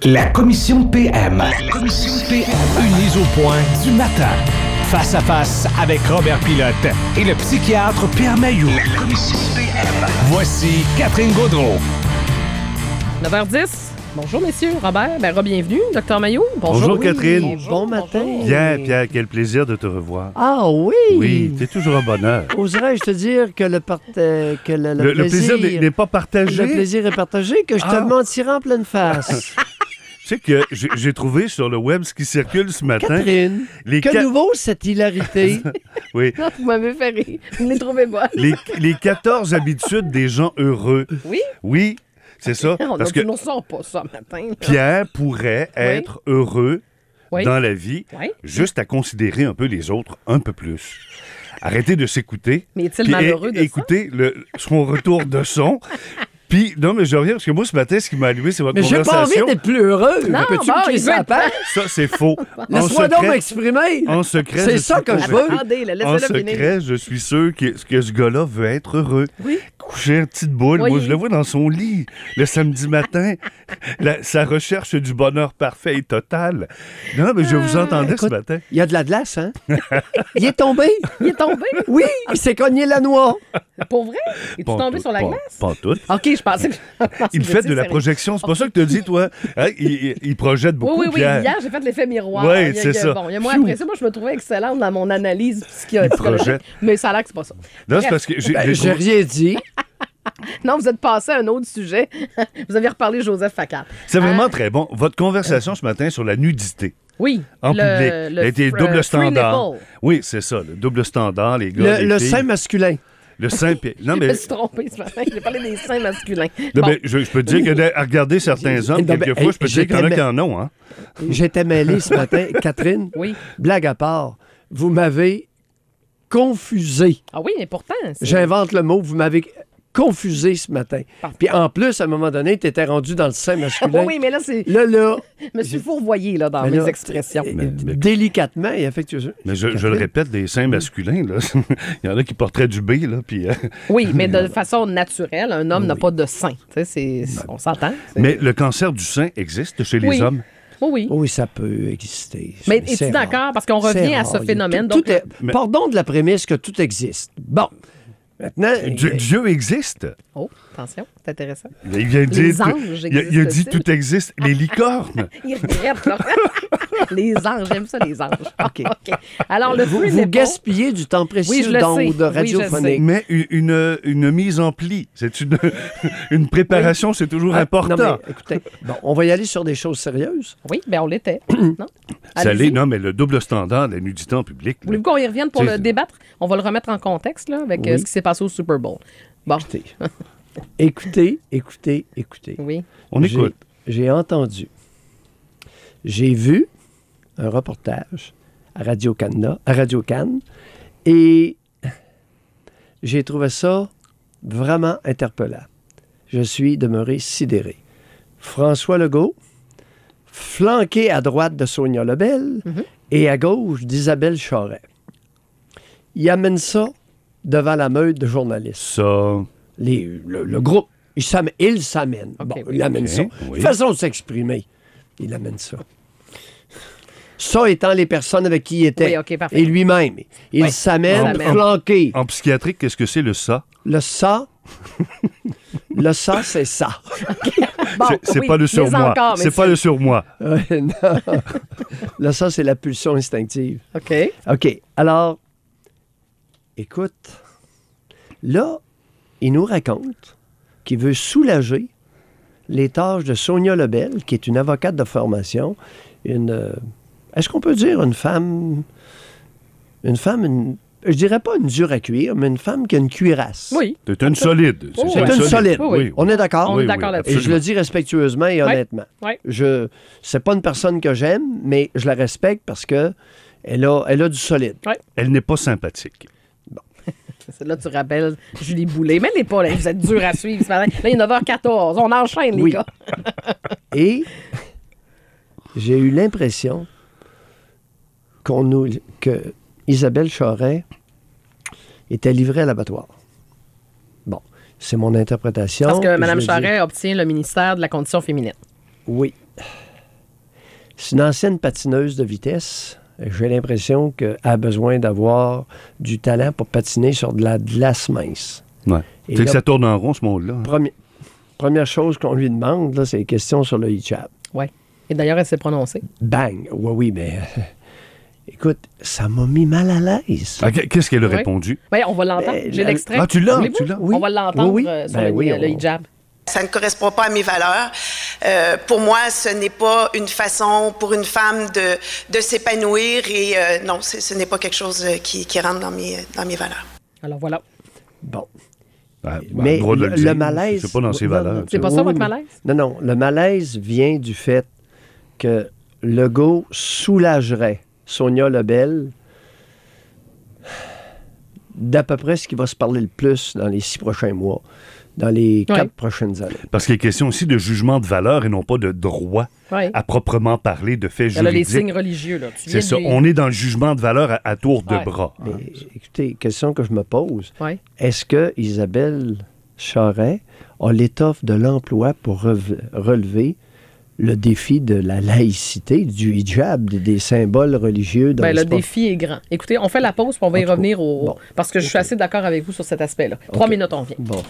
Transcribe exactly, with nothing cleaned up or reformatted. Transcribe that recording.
La commission P M. La commission P M. Une mise au point du matin. Face à face avec Robert Pilote et le psychiatre Pierre Mailloux. La commission P M. Voici Catherine Gaudreault. neuf heures dix. Bonjour, messieurs. Robert, ben, re-bienvenue. Docteur Mailloux, bonjour. Bonjour, Catherine. Bonjour, Bon matin. bonjour. Pierre, Pierre, quel plaisir de te revoir. Ah oui! Oui, c'est toujours un bonheur. Oserais-je te dire que le, part... que le, le Le, le plaisir... plaisir n'est- n'est pas partagé. Le plaisir est partagé, que je te Ah. le mentirais en pleine face. Tu sais que j'ai j'ai trouvé sur le web ce qui circule ce matin. Catherine, Les que ca- nouveau cette hilarité? Oui, Ah, vous m'avez fait rire. Vous ne les trouvez pas. les, les quatorze habitudes des gens heureux. Oui? Oui, c'est ça. On Parce ne que nous sort pas ça matin. Pierre pourrait être heureux Oui. dans la vie, Oui. juste à considérer un peu les autres un peu plus. Arrêtez de s'écouter. Mais est-il Puis malheureux de ça? écoutez le, son retour de son. Puis, non, mais je reviens, parce que moi, ce matin, ce qui m'a allumé, c'est votre Mais j'ai pas envie conversation. d'être plus heureux. Non, Peux-tu bon, me crier il ça veut à être part? Ça, c'est faux. En Laisse-moi donc secret, m'exprimer. en secret, C'est je ça suis- que je veux. Attendez, là, En laissez-le finir. secret, je suis sûr que, que ce gars-là veut être heureux. Oui. Coucher une petite boule. Oui. Moi, je le vois dans son lit le samedi matin. La- sa recherche du bonheur parfait et total. Non, mais je vous entendais ce écoute, matin. Il y a de la glace, hein? Il est tombé. Il est tombé. Oui, il s'est cogné la noix. Pour vrai? Es-tu Pas tombé tout, sur la pas- glace? Pas tout. OK, je pensais que... je pensais Il que fait vous de la étiez projection. C'est pas ça que tu as dit, toi. Hein? Il, il- il projette Oui, beaucoup, oui, oui. Pierre. Hier, j'ai fait l'effet miroir. Oui, Il y a- c'est il y a- ça. Bon, il y a moi, Pfiou. après ça, moi, je me trouvais excellente dans mon analyse psychiatrique. projette. Mais ça a l'air que c'est pas ça. Non, c'est Bref. parce que j'ai Ben, j'ai j'ai trouvé- rien dit. Non, vous êtes passé à un autre sujet. Vous avez reparlé Joseph Facal. C'est vraiment Hein? très bon. Votre conversation ce matin sur la nudité Oui. en le- public. le Elle a été fr- double free standard. nipple. Oui, c'est ça, le double standard, les gars. Le, les le filles. sein masculin. Le sein. pi- Non, Je mais, me suis trompée ce matin. J'ai parlé des seins masculins. non, Bon. mais je, je peux te dire que de- à regarder certains hommes, Non, mais, quelquefois, je peux te dire j'ai qu'il y en a jamais- qui en ont. Hein? J'étais mêlé ce matin. Catherine, Oui. blague à part, vous m'avez confusé. Ah oui, mais pourtant. c'est- J'invente le mot, vous m'avez confusé ce matin. Parfait. Puis en plus, à un moment donné, tu étais rendu dans le sein Ah masculin. oui, mais là, c'est. Là, là, Je me suis fourvoyée là, dans mais mes là, expressions. euh, Mais- mais- délicatement et affectueusement. Mais je, je le répète, des seins masculins, là. Il y en a qui porteraient du B, là. Puis, euh, Oui, mais de façon naturelle, un homme n'a pas de sein. Tu sais, c'est- on s'entend. c'est- Mais le cancer du sein existe chez les Oui. hommes. Oui, oui. Oui, ça peut exister. Mais C'est es-tu rare. d'accord? Parce qu'on C'est revient à rare. ce Il y a phénomène. tout- donc, tout est- Mais- Pardon de la prémisse que tout existe. Bon. Maintenant, Dieu, Dieu existe. Oh, attention, c'est intéressant. Il vient de Les dire. anges il, a, il a dit existent-ils? tout existe. Les licornes. Il regrette, là. Les anges, j'aime ça, les anges. OK. OK. Alors, le vous, free vous nipple- gaspillez du temps précieux Oui, je le d'ondes sais. Oui, je radiophoniques. Mais une, une, une mise en pli, c'est une, une préparation, c'est toujours Ah, important. non, mais écoutez, bon, on va y aller sur des choses sérieuses. Oui, bien, on l'était. non? Ça Allez-y. l'est, non, mais le double standard de la nudité en public. là. Voulez-vous qu'on y revienne pour C'est- le débattre? On va le remettre en contexte là, avec euh, Oui. ce qui s'est passé au Super Bowl. Bon, Écoutez, écoutez, écoutez, écoutez. oui. On J'ai- écoute. J'ai entendu. J'ai vu un reportage à Radio-Canada, à Radio-Can, et j'ai trouvé ça vraiment interpellant. Je suis demeuré sidéré. François Legault, flanqué à droite de Sonia Lebel Mhm. et à gauche d'Isabelle Charret. Il amène ça devant la meute de journalistes. Ça. Les- le, le groupe, il s'amène. Il s'amène. OK, bon, oui. il amène OK, ça. oui. Façon de s'exprimer. Il amène ça. Ça étant les personnes avec qui il était. Oui, OK, parfait. Et lui-même. Il Oui, s'amène il s'amène. flanqué. En psychiatrique, qu'est-ce que c'est le ça? Le ça. le ça, c'est ça. Bon, c'est c'est oui, pas le mais surmoi. encore, mais C'est pas le surmoi. Ouais, non. Le ça, c'est la pulsion instinctive. OK. OK. Alors, écoute, là, il nous raconte qu'il veut soulager les tâches de Sonia Lebel, qui est une avocate de formation, une... euh, est-ce qu'on peut dire une femme... Une femme, une- je dirais pas une dure à cuire, mais une femme qui a une cuirasse. Oui. C'est une solide. Oh, C'est une solide. Oui, oui. On est d'accord? On est d'accord là-dessus. Et je le dis respectueusement et honnêtement. Oui. Je, c'est pas une personne que j'aime, mais je la respecte parce que elle a, elle a du solide. Elle n'est pas sympathique. C'est là tu rappelles Julie Boulay. Mais elle n'est pas là. Vous êtes dur à suivre ce matin. Là, il est neuf heures quatorze. On enchaîne, les Oui. gars. Et j'ai eu l'impression qu'on nous, que Isabelle Charret était livrée à l'abattoir. Bon, c'est mon interprétation. Parce que puis je Mme le dis. Charret obtient le ministère de la Condition féminine. Oui. C'est une ancienne patineuse de vitesse. J'ai l'impression qu'elle a besoin d'avoir du talent pour patiner sur de la glace mince. Ouais. Tu sais que ça tourne en rond, ce monde-là. Hein? Premi- première chose qu'on lui demande, là, c'est des questions sur le hijab. Oui. Et d'ailleurs, elle s'est prononcée. Bang! Oui, oui, mais... Écoute, ça m'a mis mal à l'aise. Ah, qu'est-ce qu'elle a Oui. répondu? Oui, on va l'entendre. Ben, J'ai la- l'extrait. Ah, tu l'as, Voulez-vous? tu l'as? Oui. On va l'entendre Oui, oui. euh, sur Ben le, oui, le on- hijab. Ça ne correspond pas à mes valeurs. Euh, pour moi, ce n'est pas une façon pour une femme de, de s'épanouir et euh, non, c'est- ce n'est pas quelque chose euh, qui, qui rentre dans mes, dans mes valeurs. Alors voilà. Bon. Ah, ben, Mais le droit de le, le dire, le malaise... C'est pas dans ses Non, valeurs. non, C'est pas oui, ça, oui, votre mais- malaise? Non, non. Le malaise vient du fait que Legault soulagerait Sonia Lebel d'à peu près ce qui va se parler le plus dans les six prochains mois, dans les Ouais. quatre prochaines années. Parce qu'il est question aussi de jugement de valeur et non pas de droit Oui. à proprement parler de faits Elle a les juridiques. signes religieux, là. Tu C'est viens ça. de lui- On est dans le jugement de valeur à, à tour de Ouais. bras. Mais écoutez, question que je me pose, Ouais. est-ce que Isabelle Charest a l'étoffe de l'emploi pour rev- relever le défi de la laïcité, du hijab, des, des symboles religieux dans Ben, le sport? défi est grand. Écoutez, on fait la pause, puis on va y En tout cas, revenir au... bon. Parce que je suis assez d'accord avec vous sur cet aspect-là. Trois OK. minutes, on vient. Bon.